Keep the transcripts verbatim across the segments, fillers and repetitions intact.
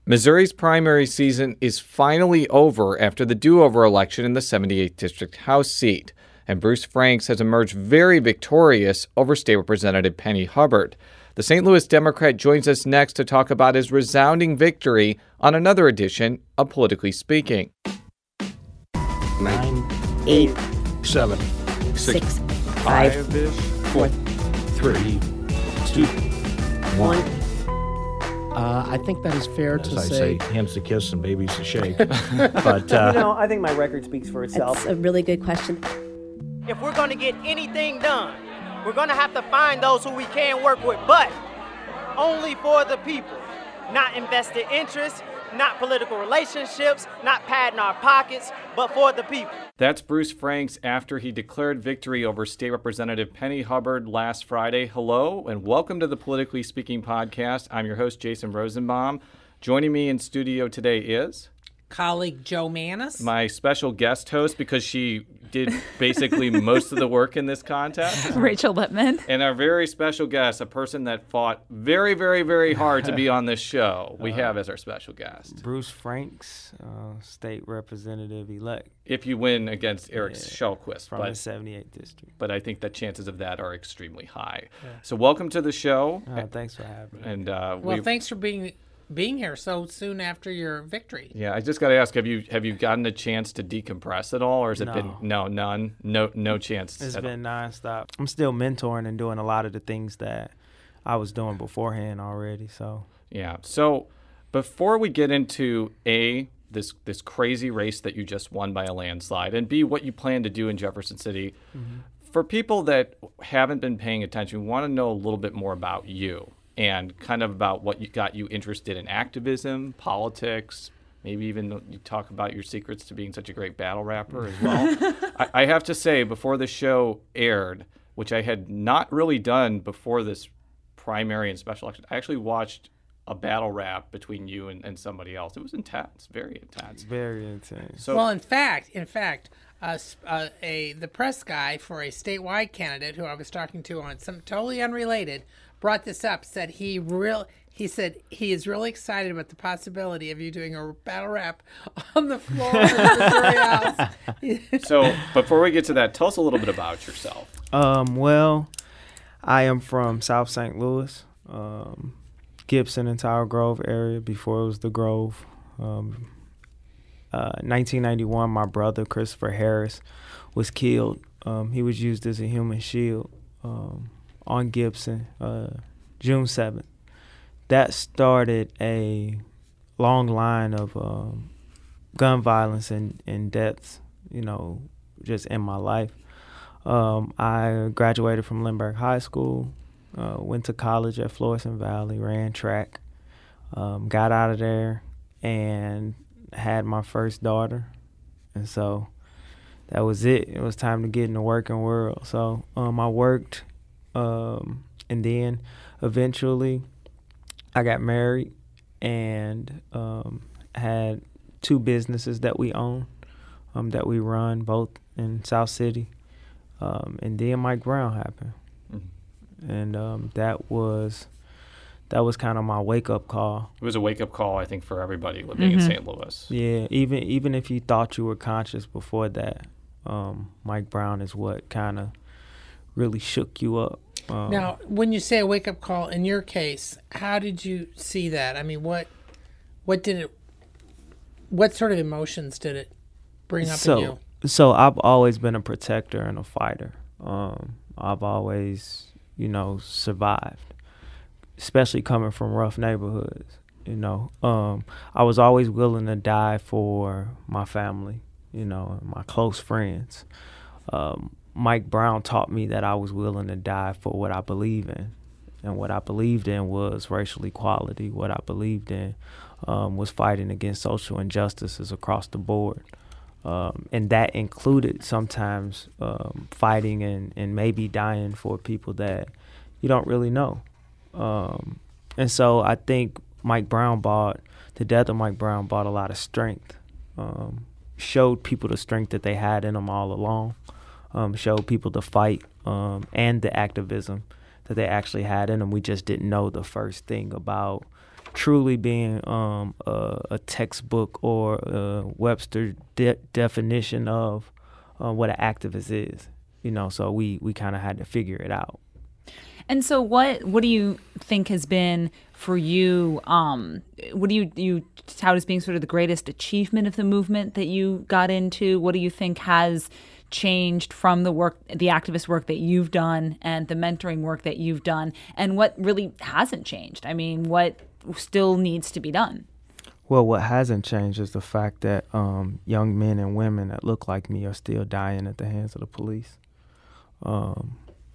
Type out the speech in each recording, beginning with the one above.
Missouri's primary season is finally over after the do-over election in the seventy-eighth District House seat, and Bruce Franks has emerged very victorious over State Representative Penny Hubbard. The Saint Louis Democrat joins us next to talk about his resounding victory on another edition of Politically Speaking. Nine, eight, seven, six, six five, five, four, three, two, one. Uh, I think that is fair As to I say. say, hands to kiss and babies to shake. But uh, You know, I think my record speaks for itself. That's a really good question. If we're going to get anything done, we're going to have to find those who we can work with, but only for the people. Not invested interests, not political relationships, not padding our pockets, but for the people. That's Bruce Franks after he declared victory over State Representative Penny Hubbard last Friday. Hello, and welcome to the Politically Speaking podcast. I'm your host, Jason Rosenbaum. Joining me in studio today is colleague Jo Mannies. my special guest host, because she did basically most of the work in this contest, Rachel Lippman. and our very special guest, a person that fought very, very, very hard to be on this show, we have as our special guest. Bruce Franks, uh, state representative-elect If you win against Eric Yeah, Shellquist, from but, the seventy-eighth district. but I think the chances of that are extremely high. So welcome to the show. Uh, thanks for having me. And uh, Well, we, thanks for being being here so soon after your victory. yeah, I just got to ask: Have you have you gotten a chance to decompress at all, or has it No. been no, none, no, no chance? It's at been nonstop. I'm still mentoring and doing a lot of the things that I was doing beforehand already. So all. Yeah. So before we get into a this this crazy race that you just won by a landslide, and b what you plan to do in Jefferson City, mm-hmm. for people that haven't been paying attention, we want to know a little bit more about you. And kind of about what you got you interested in activism, politics, maybe even you talk about your secrets to being such a great battle rapper as well. I, I have to say, before the show aired, which I had not really done before this primary and special election, I actually watched a battle rap between you and, and somebody else. It was intense, very intense. very intense. So, Well, in fact, in fact, uh, s- uh, a the press guy for a statewide candidate who I was talking to on some totally unrelated brought this up. Said he real he said he is really excited about the possibility of you doing a battle rap on the floor of the Missouri House. so before we get to that, tell us a little bit about yourself. Um, well, I am from South Saint Louis, um, Gibson and Tower Grove area before it was the Grove. Um, uh, nineteen ninety-one, my brother Christopher Harris was killed. Um, he was used as a human shield um, on Gibson, uh, June seventh. That started a long line of um, gun violence and, and deaths, you know, just in my life. Um, I graduated from Lindbergh High School, uh, went to college at Florissant Valley, ran track, um, got out of there, and had my first daughter. And so that was it. It was time to get in the working world. So um, I worked, um, and then eventually I got married and um, had two businesses that we own, um, that we run, both in South City. Um, and then Mike Brown happened. Mm-hmm. And um, that was that was kind of my wake-up call. It was a wake-up call, I think, for everybody living Mm-hmm. in Saint Louis. Yeah, even even if you thought you were conscious before that, um, Mike Brown is what kind of really shook you up. Um, Now, when you say a wake up call, in your case, how did you see that? I mean, what what did it? What sort of emotions did it bring up so, in you? So I've always been a protector and a fighter. Um, I've always, you know, survived, especially coming from rough neighborhoods. You know, um, I was always willing to die for my family, you know, and my close friends. Um, Mike Brown taught me that I was willing to die for what I believe in. And what I believed in was racial equality. What I believed in um, was fighting against social injustices across the board. Um, and that included sometimes um, fighting and, and maybe dying for people that you don't really know. Um, and so I think Mike Brown brought, the death of Mike Brown brought a lot of strength, um, showed people the strength that they had in them all along, um, showed people the fight um, and the activism that they actually had in them. We just didn't know the first thing about truly being um, a, a textbook or a Webster de- definition of uh, what an activist is. You know, so we, we kind of had to figure it out. And so what what do you think has been for you, um, what do you, you tout as being sort of the greatest achievement of the movement that you got into? What do you think has changed from the work, the activist work that you've done and the mentoring work that you've done? And what really hasn't changed? I mean, what still needs to be done? Well, what hasn't changed is the fact that um, young men and women that look like me are still dying at the hands of the police. Um,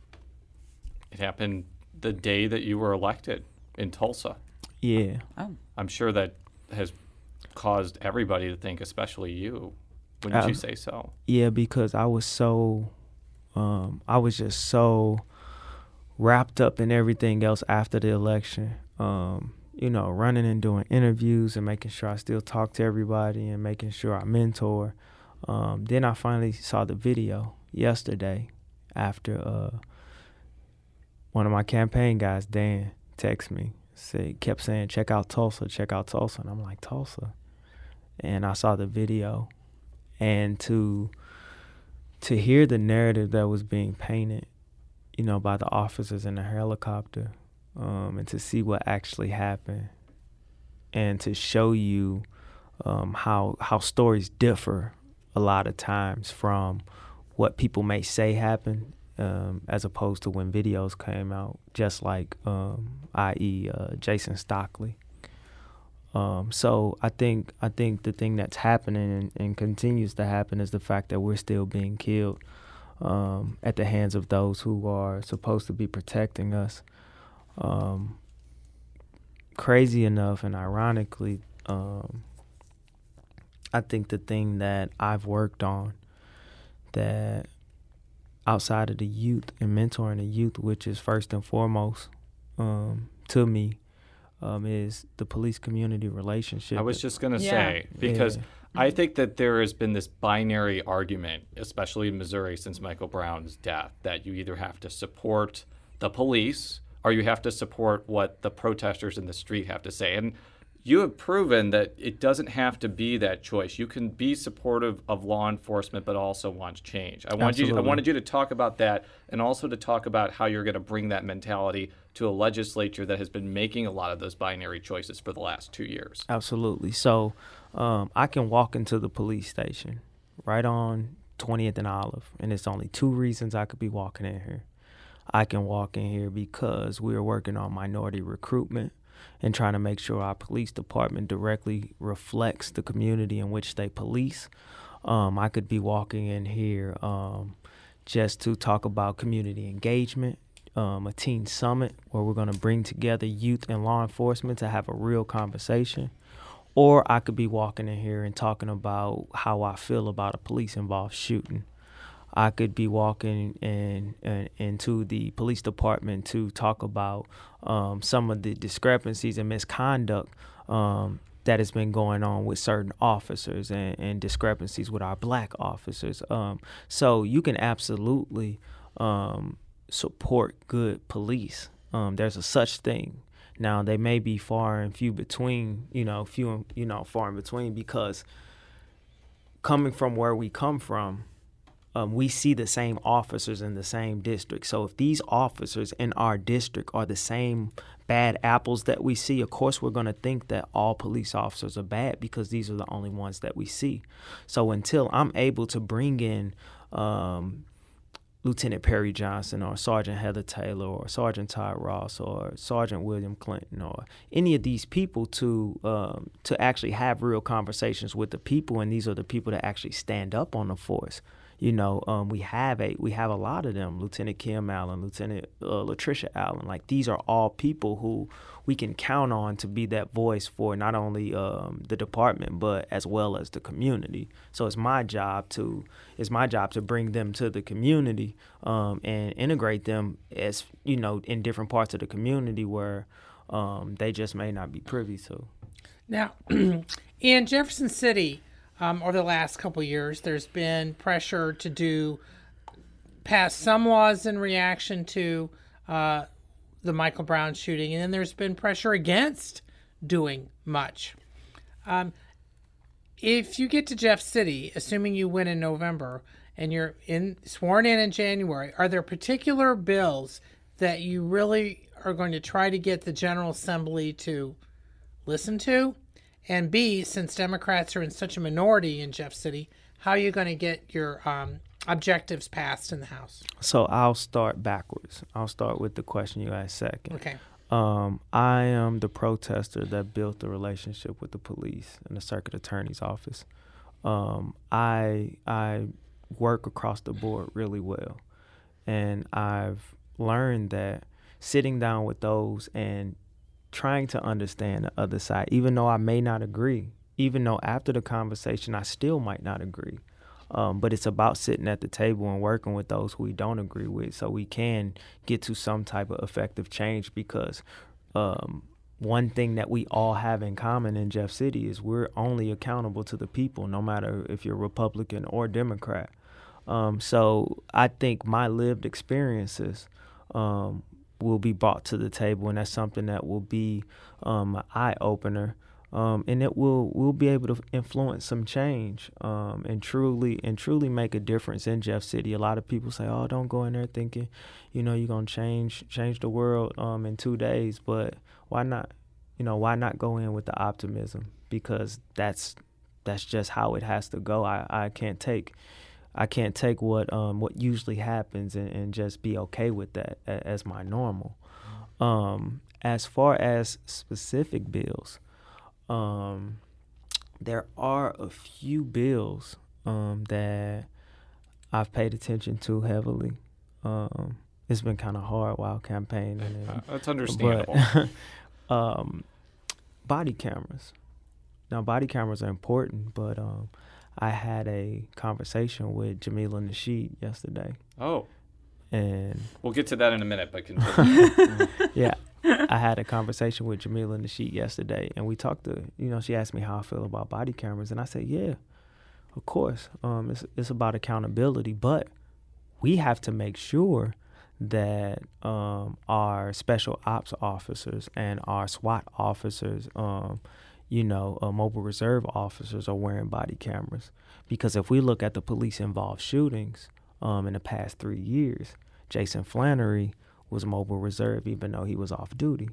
It happened the day that you were elected in Tulsa. Yeah. Oh. I'm sure that has caused everybody to think, especially you. Wouldn't Um, you say so? Yeah, because I was so, um, I was just so wrapped up in everything else after the election. Um, you know, running and doing interviews and making sure I still talk to everybody and making sure I mentor. Um, then I finally saw the video yesterday after uh, one of my campaign guys, Dan, texted me, said, kept saying, check out Tulsa, check out Tulsa. And I'm like, Tulsa? And I saw the video. And to to hear the narrative that was being painted, you know, by the officers in the helicopter, um, and to see what actually happened, and to show you um, how how stories differ a lot of times from what people may say happened, um, as opposed to when videos came out, just like, um, that is, uh, Jason Stockley. Um, so I think I think the thing that's happening and, and continues to happen is the fact that we're still being killed um, at the hands of those who are supposed to be protecting us. Um, crazy enough and ironically, um, I think the thing that I've worked on that outside of the youth and mentoring the youth, which is first and foremost um, to me, Um, is the police-community relationship. I was just going to Yeah. say, because Yeah. I think that there has been this binary argument, especially in Missouri since Michael Brown's death, that you either have to support the police or you have to support what the protesters in the street have to say. And you have proven that it doesn't have to be that choice. You can be supportive of law enforcement, but also want change. I wanted you. I Absolutely. wanted you to talk about that, and also to talk about how you're going to bring that mentality to a legislature that has been making a lot of those binary choices for the last two years. Absolutely. So um, I can walk into the police station right on twentieth and Olive, and it's only two reasons I could be walking in here. I can walk in here because we are working on minority recruitment and trying to make sure our police department directly reflects the community in which they police. Um, I could be walking in here um, just to talk about community engagement, um, a teen summit where we're going to bring together youth and law enforcement to have a real conversation. Or I could be walking in here and talking about how I feel about a police-involved shooting. I could be walking in, in into the police department to talk about um, some of the discrepancies and misconduct um, that has been going on with certain officers and, and discrepancies with our black officers. Um, so you can absolutely um, support good police. Um, there's a such thing. Now they may be far and few between, you know, few you know far in between, because coming from where we come from, Um, we see the same officers in the same district. So if these officers in our district are the same bad apples that we see, of course we're going to think that all police officers are bad because these are the only ones that we see. So until I'm able to bring in um, Lieutenant Perry Johnson or Sergeant Heather Taylor or Sergeant Todd Ross or Sergeant William Clinton or any of these people to um, to actually have real conversations with the people, and these are the people that actually stand up on the force. You know, um, we have a we have a lot of them. Lieutenant Kim Allen, Lieutenant uh, Latricia Allen. Like, these are all people who we can count on to be that voice for not only um, the department but as well as the community. So it's my job to it's my job to bring them to the community um, and integrate them as you know in different parts of the community where um, they just may not be privy to. Now, in Jefferson City. Um, over the last couple of years, there's been pressure to do pass some laws in reaction to uh, the Michael Brown shooting, and then there's been pressure against doing much. Um, if you get to Jeff City, assuming you win in November, and you're in sworn in in January, are there particular bills that you really are going to try to get the General Assembly to listen to? And B, since Democrats are in such a minority in Jeff City, how are you going to get your um, objectives passed in the House? So I'll start backwards. I'll start with the question you asked second. Okay. Um, I am the protester that built the relationship with the police and the circuit attorney's office. Um, I I work across the board really well, and I've learned that sitting down with those and trying to understand the other side, even though I may not agree, even though after the conversation I still might not agree. Um, but it's about sitting at the table and working with those who we don't agree with so we can get to some type of effective change, because um, one thing that we all have in common in Jeff City is we're only accountable to the people, no matter if you're Republican or Democrat. Um, so I think my lived experiences um, will be brought to the table, and that's something that will be um, an eye-opener. Um, and it will will be able to influence some change um, and truly and truly make a difference in Jeff City. A lot of people say, "Oh, don't go in there thinking, you know, you're gonna change change the world um, in two days." But why not? You know, why not go in with the optimism? Because that's that's just how it has to go. I, I can't take I can't take what um, what usually happens and, and just be okay with that as my normal. Um, as far as specific bills. Um, there are a few bills um, that I've paid attention to heavily. Um, it's been kind of hard while campaigning. And, uh, that's understandable. But, um, body cameras. Now, body cameras are important, but um, I had a conversation with Jamila Nasheed yesterday. Oh. And we'll get to that in a minute, but continue. Yeah. I had a conversation with Jamila Nasheed yesterday, and we talked to, you know, she asked me how I feel about body cameras, and I said, yeah, of course. Um, it's, it's about accountability, but we have to make sure that um, our special ops officers and our SWAT officers, um, you know, uh, mobile reserve officers are wearing body cameras. Because if we look at the police-involved shootings um, in the past three years, Jason Flannery was mobile reserve, even though he was off duty.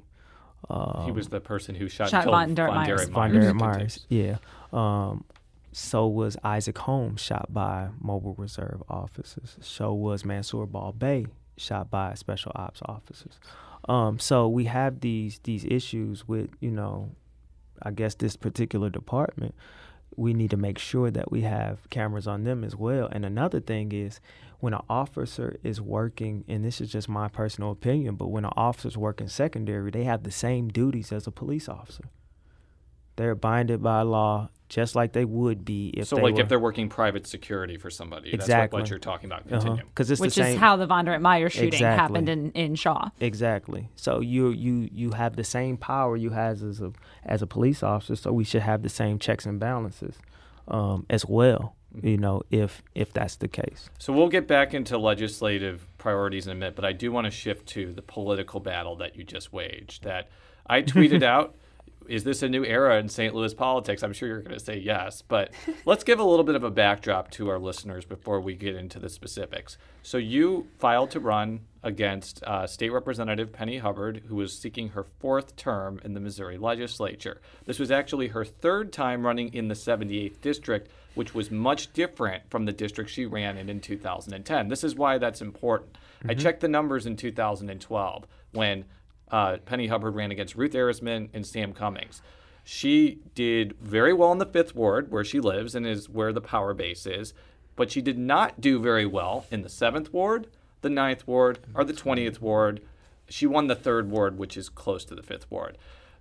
Um, he was the person who shot, shot killed Von Myers. Von Derek Myers, yeah. Um, so was Isaac Holmes, shot by mobile reserve officers. So was Mansour Ball Bay, shot by special ops officers. Um, so we have these these issues with, you know, I guess this particular department. We need to make sure that we have cameras on them as well. And another thing is, when an officer is working, and this is just my personal opinion, but when an officer's working secondary, they have the same duties as a police officer. They're binded by law just like they would be if so they like were, if they're working private security for somebody. Exactly. That's what, what you're talking about. Continue. Uh-huh. 'Cause it's Which the is same, how the Von Derek Myers shooting Exactly. happened in, in Shaw. Exactly. So you you you have the same power you have as a as a police officer, so we should have the same checks and balances um, as well. You know, if if that's the case. So we'll get back into legislative priorities in a minute, but I do want to shift to the political battle that you just waged. That I tweeted out, is this a new era in Saint Louis politics? I'm sure you're going to say yes, but let's give a little bit of a backdrop to our listeners before we get into the specifics. So you filed to run against uh, State Representative Penny Hubbard, who was seeking her fourth term in the Missouri legislature. This was actually her third time running in the seventy-eighth district, which was much different from the district she ran in in two thousand ten. This is why that's important. Mm-hmm. I checked the numbers in two thousand twelve when uh, Penny Hubbard ran against Ruth Arisman and Sam Cummings. She did very well in the fifth Ward, where she lives and is where the power base is, but she did not do very well in the seventh Ward, the ninth Ward, or the twentieth Ward. She won the third Ward, which is close to the fifth Ward.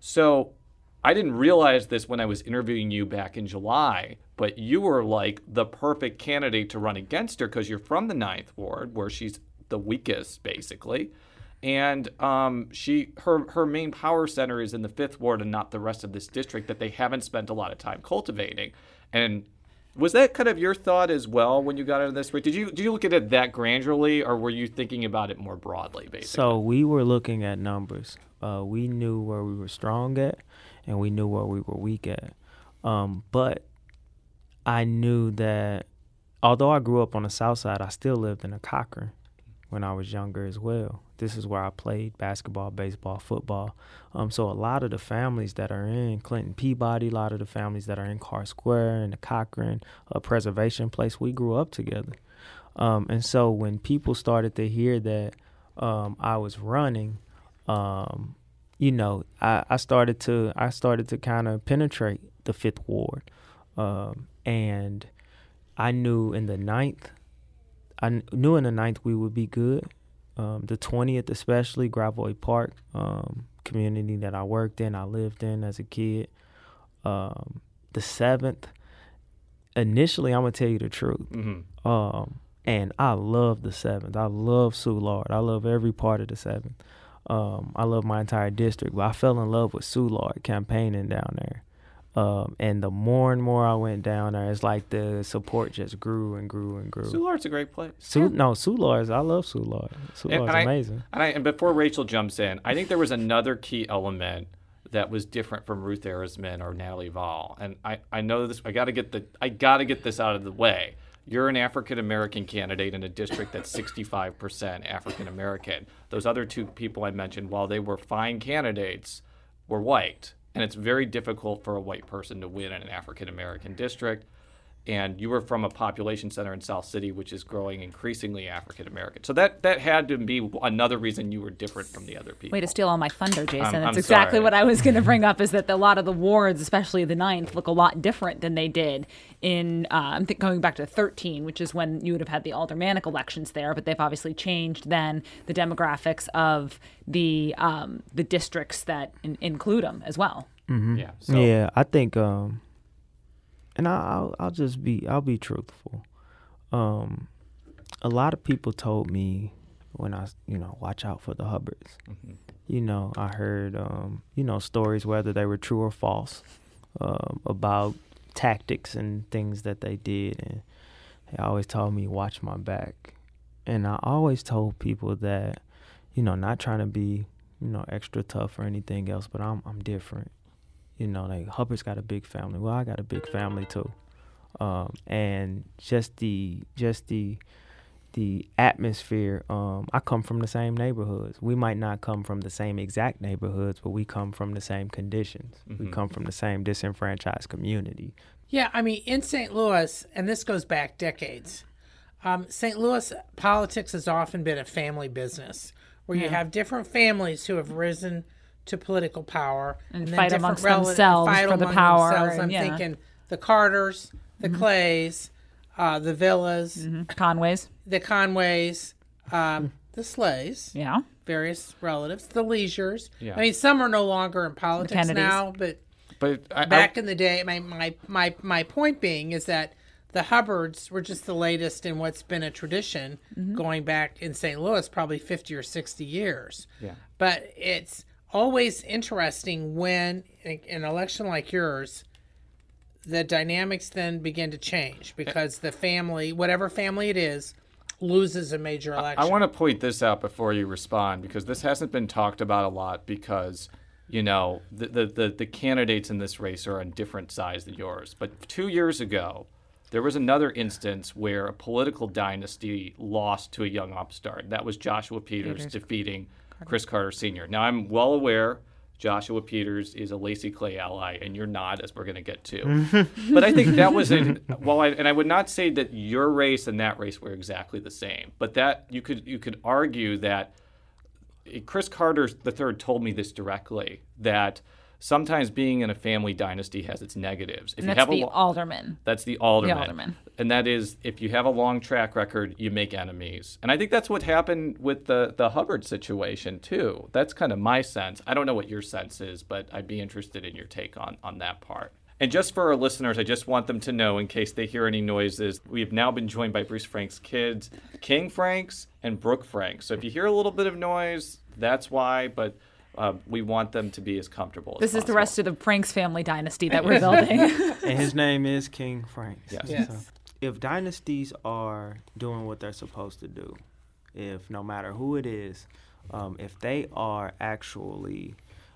So I didn't realize this when I was interviewing you back in July, but you were like the perfect candidate to run against her because you're from the ninth Ward, where she's the weakest, basically. And um, she, her, her main power center is in the fifth Ward and not the rest of this district that they haven't spent a lot of time cultivating. And was that kind of your thought as well when you got into this? Did you did you look at it that granularly, or were you thinking about it more broadly, basically? So we were looking at numbers. Uh, we knew where we were strong at, and we knew where we were weak at. Um, but I knew that although I grew up on the south side, I still lived in a Cochran when I was younger as well. This is where I played basketball, baseball, football. Um, so a lot of the families that are in Clinton Peabody, a lot of the families that are in Carr Square and the Cochran uh, Preservation Place, we grew up together. Um, and so when people started to hear that um, I was running, um, you know, I, I started to I started to kind of penetrate the Fifth Ward, um, and I knew in the ninth, I kn- knew in the ninth we would be good. Um, the twentieth, especially Gravois Park, um, community that I worked in, I lived in as a kid. Um, the seventh, initially, I'm gonna tell you the truth. Mm-hmm. Um, and I love the seventh. I love Soulard. I love every part of the seventh. Um, I love my entire district, but I fell in love with Soulard campaigning down there. Um, and the more and more I went down there, it's like the support just grew and grew and grew. Soulard's a great place. Su- No, Soulard's, I love Soulard. Soulard's and I, amazing. And, I, and before Rachel jumps in, I think there was another key element that was different from Ruth Arisman or Natalie Vall. And I, I know this. I got to get the. I got to get this out of the way. You're an African American candidate in a district that's sixty-five percent African American. Those other two people I mentioned, while they were fine candidates, were white. And it's very difficult for a white person to win in an African American district. And you were from a population center in South City, which is growing increasingly African American. So that that had to be another reason you were different from the other people. Way to steal all my thunder, Jason. I'm- That's I'm exactly sorry. what I was going to bring up, is that a lot of the wards, especially the ninth, look a lot different than they did in, uh, I'm th- going back to thirteen, which is when you would have had the aldermanic elections there, but they've obviously changed then the demographics of the um, the districts that in- include them as well. Mm-hmm. Yeah. So, Yeah, I think, um, and I, I'll I'll just be I'll be truthful. Um, a lot of people told me when I you know watch out for the Hubbards. Mhm. You know, I heard um, you know stories, whether they were true or false, um, about tactics and things that they did, and they always told me watch my back. And I always told people that, you know, not trying to be you know extra tough or anything else, but I'm I'm different. You know, like Hubbard's got a big family. Well, I got a big family too, um, and just the just the the atmosphere. Um, I come from the same neighborhoods. We might not come from the same exact neighborhoods, but we come from the same conditions. Mm-hmm. We come from the same disenfranchised community. Yeah, I mean, in Saint Louis, and this goes back decades, um, Saint Louis politics has often been a family business where you Yeah. have different families who have risen to political power And then fight different amongst rel- themselves fight for the among power, themselves. I'm and- yeah. thinking the Carters, the Clays, uh, the Villas, Mhm. Conways. the Conways, um, the Slays, Yeah. various relatives, the Leisures. Yeah. I mean, some are no longer in politics Kennedys. now, but But I, back I, in the day, my, my, my, my point being is that the Hubbards were just the latest in what's been a tradition going back in Saint Louis probably fifty or sixty years. Yeah. But it's always interesting when, in an election like yours, the dynamics then begin to change because the family, whatever family it is, loses a major election. I want to point this out before you respond, because this hasn't been talked about a lot, because you know the, the, the, the candidates in this race are on different sides than yours. But two years ago, there was another instance where a political dynasty lost to a young upstart. That was Joshua Peters, Peters. defeating Chris Carter Senior Now, I'm well aware Joshua Peters is a Lacey Clay ally, and you're not, as we're going to get to. But I think that was a well, I, and I would not say that your race and that race were exactly the same, but that you could you could argue that Chris Carter the third told me this directly, that sometimes being in a family dynasty has its negatives. If And you that's have the a lo- alderman. that's the alderman. The alderman. And that is, if you have a long track record, you make enemies. And I think that's what happened with the, the Hubbard situation, too. That's kind of my sense. I don't know what your sense is, but I'd be interested in your take on, on that part. And just for our listeners, I just want them to know, in case they hear any noises, we have now been joined by Bruce Frank's kids, King Franks and Brooke Franks. So if you hear a little bit of noise, that's why, but uh, we want them to be as comfortable as This is possible. the rest of the Franks family dynasty that we're building. And his name is King Franks. Yes. Yes. So, if dynasties are doing what they're supposed to do, if no matter who it is, um, if they are actually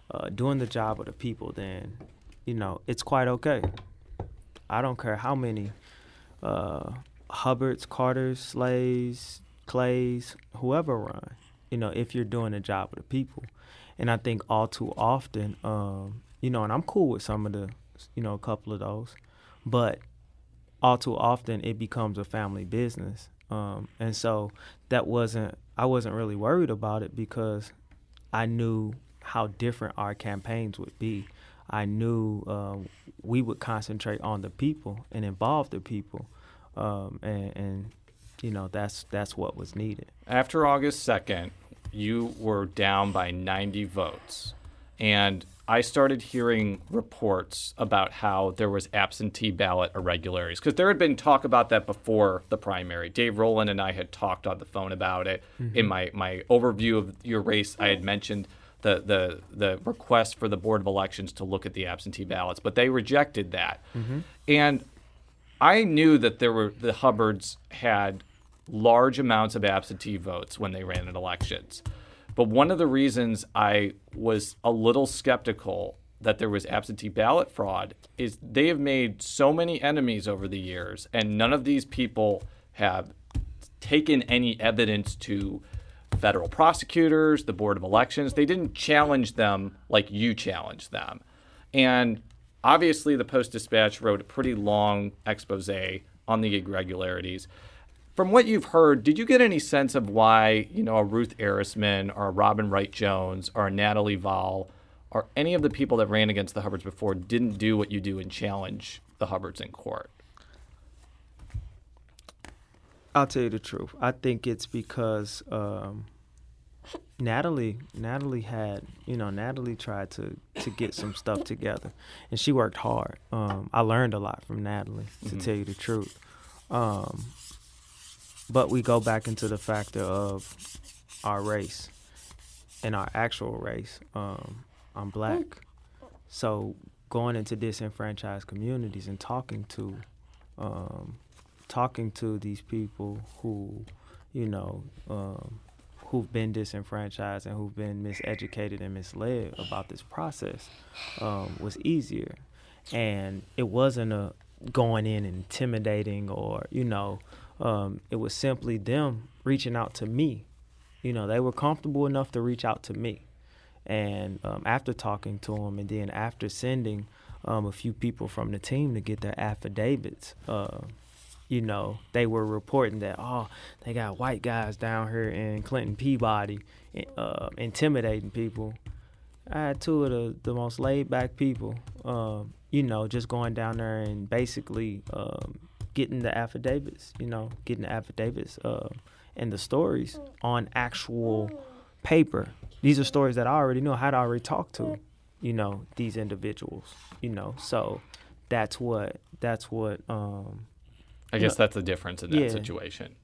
uh, doing the job of the people, then, you know, it's quite okay. I don't care how many uh, Hubbards, Carters, Slays, Clays, whoever run, you know, if you're doing the job of the people. And I think all too often, um, you know, and I'm cool with some of the, you know, a couple of those, but all too often it becomes a family business. Um, and so that wasn't, I wasn't really worried about it because I knew how different our campaigns would be. I knew um, we would concentrate on the people and involve the people. Um, and, and, you know, that's that's what was needed. After August second, you were down by ninety votes. And I started hearing reports about how there was absentee ballot irregularities, because there had been talk about that before the primary. Dave Rowland and I had talked on the phone about it. Mm-hmm. In my, my overview of your race, I had mentioned the, the, the request for the Board of Elections to look at the absentee ballots, but they rejected that. Mm-hmm. And I knew that there were the Hubbards had large amounts of absentee votes when they ran in elections. But one of the reasons I was a little skeptical that there was absentee ballot fraud is they have made so many enemies over the years, and none of these people have taken any evidence to federal prosecutors, the Board of Elections. They didn't challenge them like you challenged them. And obviously, the Post-Dispatch wrote a pretty long expose on the irregularities. From what you've heard, did you get any sense of why, you know, a Ruth Arisman or a Robin Wright-Jones or a Natalie Vall or any of the people that ran against the Hubbards before didn't do what you do and challenge the Hubbards in court? I'll tell you the truth. I think it's because um, Natalie, Natalie had, you know, Natalie tried to, to get some stuff together, and she worked hard. Um, I learned a lot from Natalie, to mm-hmm. tell you the truth. Um, but we go back into the factor of our race and our actual race. Um, I'm black. So going into disenfranchised communities and talking to um, talking to these people who, you know, um, who've been disenfranchised and who've been miseducated and misled about this process um, was easier. And it wasn't a going in and intimidating or, you know, um, it was simply them reaching out to me. You know, they were comfortable enough to reach out to me. And um, after talking to them and then after sending um, a few people from the team to get their affidavits, uh, you know, they were reporting that, oh, they got white guys down here in Clinton Peabody uh, intimidating people. I had two of the, the most laid-back people, um, you know, just going down there and basically um, getting the affidavits, you know, getting the affidavits uh, and the stories on actual paper. These are stories that I already know, I had already talked to, you know, these individuals, you know. So that's what, that's what... Um, I guess know, that's the difference in that yeah. situation.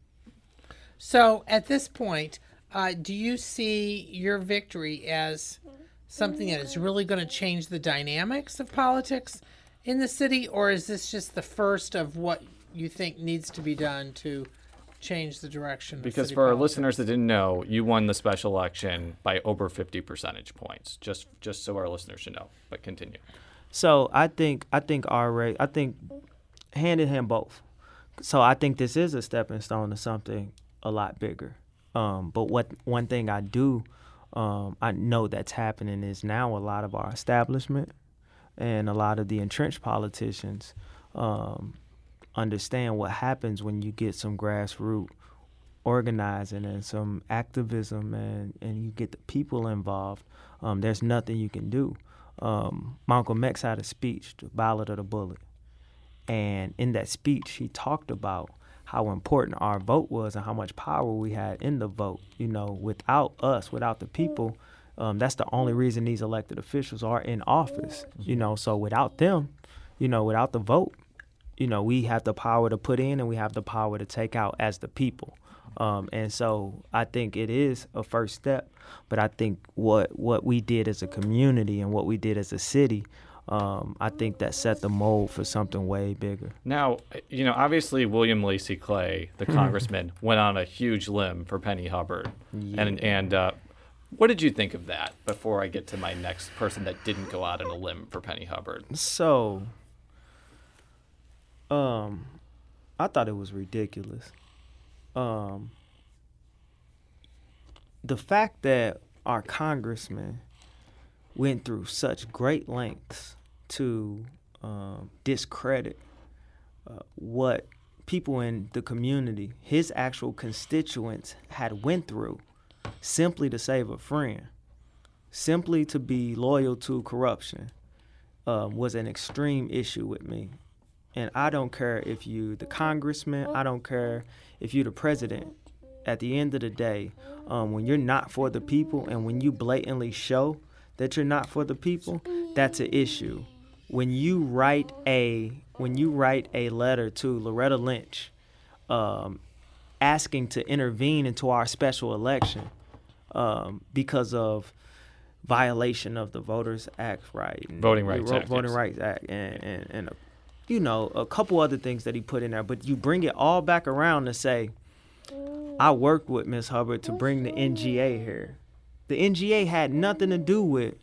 So at this point, uh, do you see your victory as something that is really going to change the dynamics of politics in the city, or is this just the first of what you think needs to be done to change the direction of Because city for our politics? listeners that didn't know, you won the special election by over fifty percentage points, just just so our listeners should know. But continue. So I think I think our race, I think hand in hand both. So I think this is a stepping stone to something a lot bigger. Um, but what one thing I do, um, I know that's happening is now a lot of our establishment and a lot of the entrenched politicians um, understand what happens when you get some grassroots organizing and some activism and, and you get the people involved. Um, there's nothing you can do. Um, Malcolm X had a speech, The Ballad of the Bullet. And in that speech, he talked about how important our vote was and how much power we had in the vote. You know, without us, without the people, um, that's the only reason these elected officials are in office. You know, so without them, you know, without the vote, you know, we have the power to put in and we have the power to take out as the people. Um, and so I think it is a first step. But I think what what we did as a community and what we did as a city, Um, I think that set the mold for something way bigger. Now, you know, obviously William Lacey Clay, the congressman, went on a huge limb for Penny Hubbard. Yeah. And and uh, What did you think of that before I get to my next person that didn't go out on a limb for Penny Hubbard? So, um, I thought it was ridiculous. Um, the fact that our congressman went through such great lengths to um, discredit uh, what people in the community, his actual constituents, had went through simply to save a friend, simply to be loyal to corruption, um, was an extreme issue with me. And I don't care if you the congressman, I don't care if you're the president. At the end of the day, um, when you're not for the people and when you blatantly show that you're not for the people, that's an issue. When you write a when you write a letter to Loretta Lynch, um, asking to intervene into our special election um, because of violation of the Voters Act, right? And Voting Rights Ro- Act. Voting yes. Rights Act, and and, and a, you know a couple other things that he put in there, but you bring it all back around to say, I worked with Miz Hubbard to bring the N G A here. The N G A had nothing to do with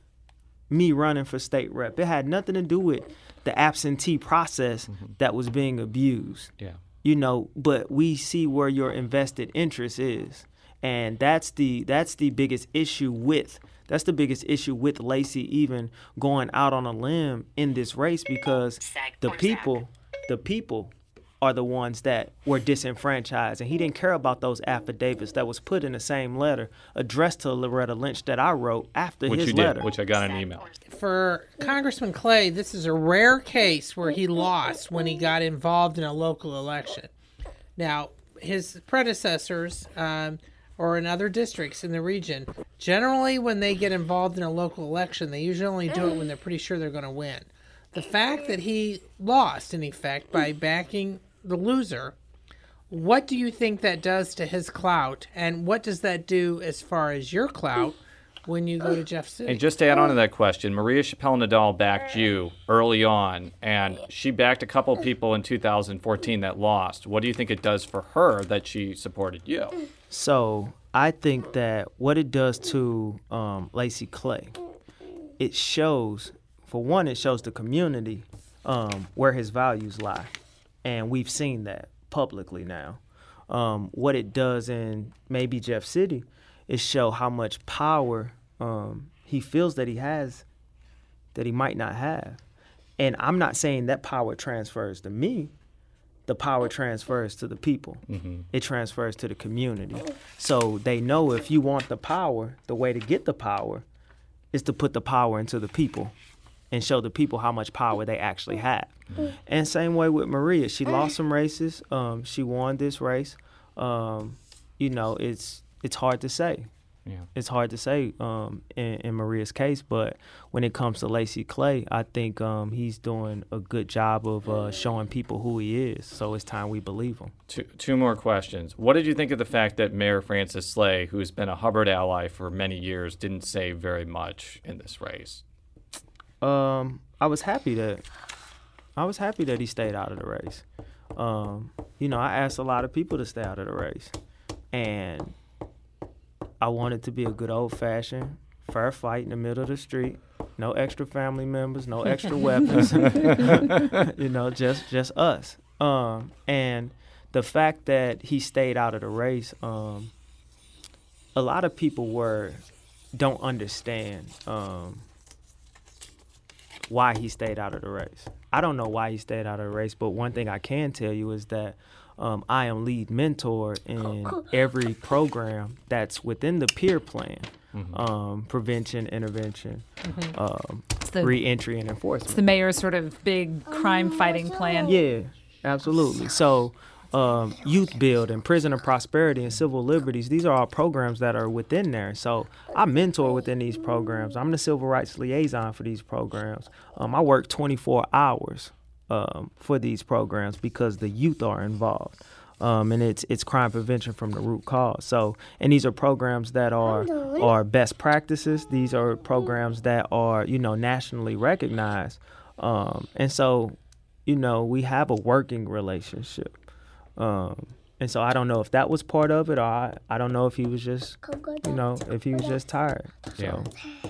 me running for state rep. It had nothing to do with the absentee process mm-hmm. that was being abused. Yeah. You know, but we see where your invested interest is. And that's the that's the biggest issue with that's the biggest issue with Lacey even going out on a limb in this race, because the people the people are the ones that were disenfranchised, and he didn't care about those affidavits that was put in the same letter addressed to Loretta Lynch that I wrote after which his you letter. Did, which I got an email. For Congressman Clay, this is a rare case where he lost when he got involved in a local election. Now, his predecessors, um, or in other districts in the region, generally when they get involved in a local election, they usually only do it when they're pretty sure they're going to win. The fact that he lost, in effect, by backing the loser, what do you think that does to his clout, and what does that do as far as your clout when you go to Jeff City? And just to add on to that question, Maria Chappelle-Nadal backed you early on, and she backed a couple of people in two thousand fourteen that lost. What do you think it does for her that she supported you? So I think that what it does to um, Lacey Clay, it shows, for one, it shows the community um, where his values lie. And we've seen that publicly now. Um, what it does in maybe Jeff City is show how much power um, he feels that he has that he might not have. And I'm not saying that power transfers to me. The power transfers to the people. Mm-hmm. It transfers to the community. So they know if you want the power, the way to get the power is to put the power into the people and show the people how much power they actually have. Mm-hmm. And same way with Maria. She lost some races. Um, she won this race. Um, you know, it's it's hard to say. Yeah. It's hard to say um, in, in Maria's case, but when it comes to Lacey Clay, I think um, he's doing a good job of uh, showing people who he is. So it's time we believe him. Two, two more questions. What did you think of the fact that Mayor Francis Slay, who's been a Hubbard ally for many years, didn't say very much in this race? Um, I was happy that I was happy that he stayed out of the race. Um, you know, I asked a lot of people to stay out of the race, and I wanted to be a good old-fashioned fair fight in the middle of the street. No extra family members, no extra weapons. You know, just just us. Um, and the fact that he stayed out of the race, um, a lot of people were don't understand. Um, why he stayed out of the race. I don't know why he stayed out of the race, but one thing I can tell you is that um, I am lead mentor in every program that's within the peer plan, mm-hmm. um, prevention, intervention, mm-hmm. um, the, re-entry, and enforcement. It's the mayor's sort of big crime-fighting plan. Yeah, absolutely. So um, youth build and prison of prosperity and civil liberties, these are all programs that are within there. So I mentor within these programs. I'm the civil rights liaison for these programs. Um, I work twenty-four hours um, for these programs because the youth are involved. Um, and it's it's crime prevention from the root cause. So, and these are programs that are are best practices. These are programs that are, you know, nationally recognized. Um, and so, you know, we have a working relationship. Um, And so I don't know if that was part of it, or I, I don't know if he was just, you know, if he was just tired. So. Yeah.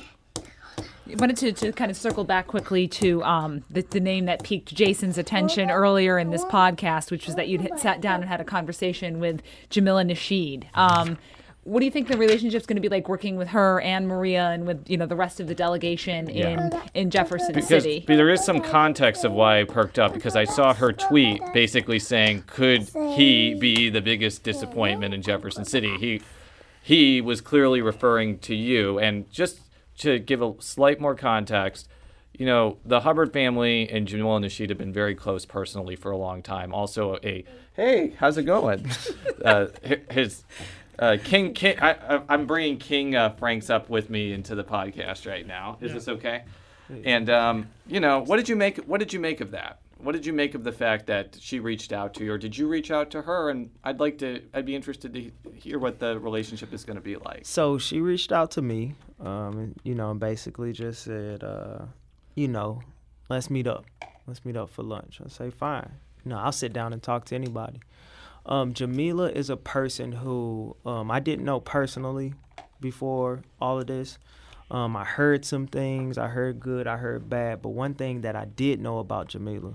I wanted to, to kind of circle back quickly to um, the, the name that piqued Jason's attention earlier in this podcast, which was that you'd sat down and had a conversation with Jamila Nasheed. Um, what do you think the relationship's going to be like working with her and Maria and with, you know, the rest of the delegation in, Yeah. in Jefferson Because City? there is some context of why I perked up, because I saw her tweet basically saying, could he be the biggest disappointment in Jefferson City? He he was clearly referring to you. And just to give a slight more context, you know, the Hubbard family and Jamila Nasheed have been very close personally for a long time. Also a, hey, how's it going? uh, his... Uh, King, King, I, I, I'm bringing King uh, Franks up with me into the podcast right now. Is yeah. this okay? And um, you know, what did you make? What did you make of that? What did you make of the fact that she reached out to you, or did you reach out to her? And I'd like to, I'd be interested to hear what the relationship is going to be like. So she reached out to me, um, and, you know, and basically just said, uh, you know, let's meet up. Let's meet up for lunch. I say, fine. You know, I'll sit down and talk to anybody. Um, Jamila is a person who um, I didn't know personally before all of this. Um, I heard some things. I heard good. I heard bad. But one thing that I did know about Jamila,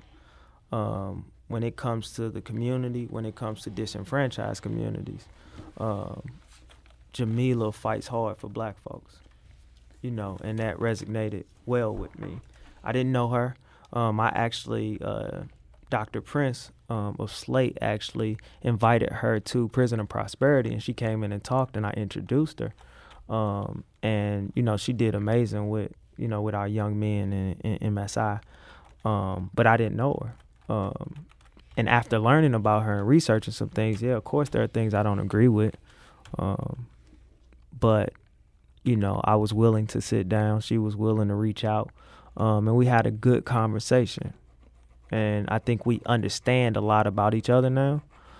um, when it comes to the community, when it comes to disenfranchised communities, um, Jamila fights hard for black folks, you know, and that resonated well with me. I didn't know her. Um, I actually, uh, Doctor Prince um, of Slate actually invited her to Prison of Prosperity, and she came in and talked, and I introduced her. Um, and, you know, she did amazing with, you know, with our young men in, in M S I. Um, but I didn't know her. Um, and after learning about her and researching some things, yeah, of course there are things I don't agree with. Um, but, you know, I was willing to sit down. She was willing to reach out. Um, and we had a good conversation. And I think we understand a lot about each other now,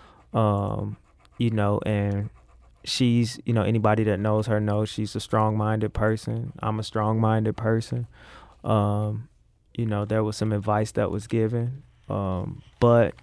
um, you know, and she's, you know, anybody that knows her knows she's a strong-minded person. I'm a strong-minded person. Um, you know, there was some advice that was given, um, but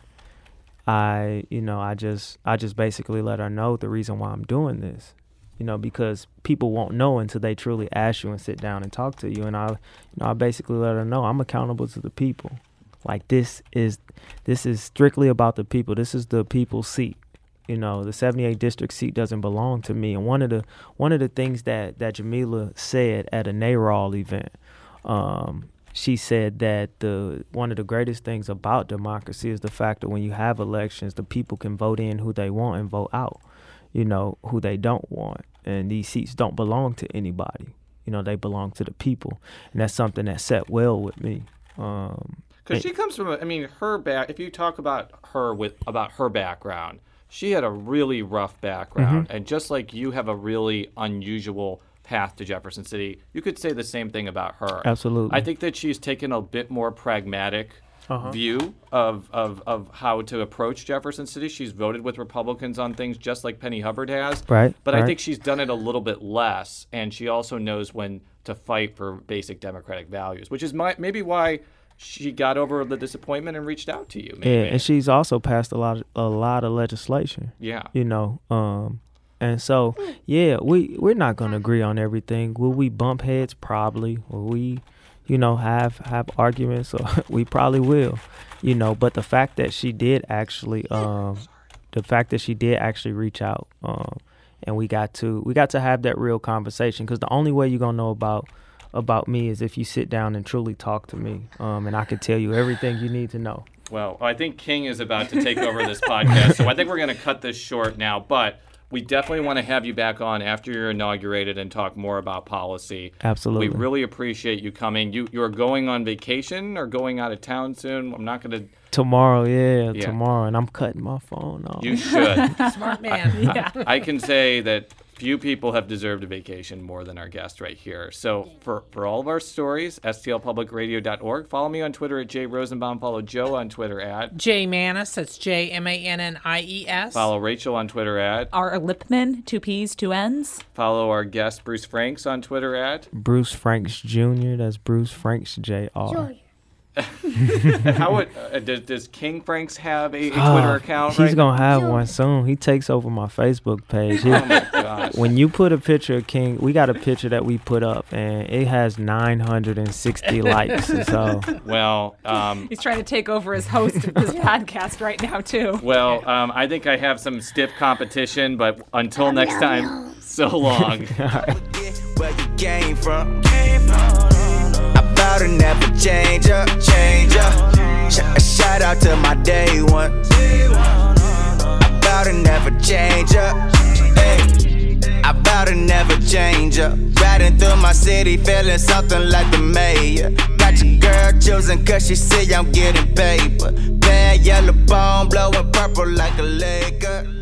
I, you know, I just, I just basically let her know the reason why I'm doing this, you know, because people won't know until they truly ask you and sit down and talk to you. And I, you know, I basically let her know I'm accountable to the people. Like this is this is strictly about the people. This is the people's seat. You know, the seventy-eighth district seat doesn't belong to me. And one of the one of the things that, that Jamila said at a NARAL event, um, she said that the one of the greatest things about democracy is the fact that when you have elections, the people can vote in who they want and vote out, you know, who they don't want. And these seats don't belong to anybody. You know, they belong to the people. And that's something that sat well with me. Um, Because she comes from, a, I mean, her back, if you talk about her with, about her background, she had a really rough background. Mm-hmm. And just like you have a really unusual path to Jefferson City, you could say the same thing about her. Absolutely. I think that she's taken a bit more pragmatic uh-huh. view of, of, of how to approach Jefferson City. She's voted with Republicans on things just like Penny Hubbard has. Right. But right. I think she's done it a little bit less. And she also knows when to fight for basic democratic values, which is my, maybe why she got over the disappointment and reached out to you. Maybe. Yeah, and she's also passed a lot of, a lot of legislation. Yeah. You know, um, and so, yeah, we, we're not going to agree on everything. Will we bump heads? Probably. Will we, you know, have, have arguments? We probably will, you know, but the fact that she did actually, um, the fact that she did actually reach out, um, and we got to, we got to have that real conversation, because the only way you're going to know about about me is if you sit down and truly talk to me, um, and I can tell you everything you need to know. Well, I think King is about to take over this podcast, so I think we're going to cut this short now, but we definitely want to have you back on after you're inaugurated and talk more about policy. Absolutely. We really appreciate you coming. You, you're going on vacation or going out of town soon? I'm not going to... Tomorrow, yeah, yeah, tomorrow, and I'm cutting my phone off. You should. Smart man. I, yeah. I, I can say that few people have deserved a vacation more than our guest right here. So for, for all of our stories, S T L public radio dot org. Follow me on Twitter at Jay Rosenbaum. Follow Joe on Twitter at Jay Manis. That's J M A N N I E S. Follow Rachel on Twitter at R. Lipman, two P's, two N's. Follow our guest Bruce Franks on Twitter at Bruce Franks Junior That's Bruce Franks J R How would uh, does, does King Franks have a, a Twitter Ah, account? He's right gonna have one soon. He takes over my Facebook page. He- Oh my gosh. when you put a picture of King, we got a picture that we put up, and it has nine hundred sixty likes. So Well, um, He's trying to take over as host of this podcast right now too. well, um, I think I have some stiff competition, but until next time, so long. Where you came from? I vow to never change up, change up. Sh- shout out to my day one. I vow to never change up. Hey, I vow to never change up. Riding through my city, feeling something like the mayor. Got your girl choosing cause she see I'm getting paper. Bad yellow bone, blowing purple like a Laker.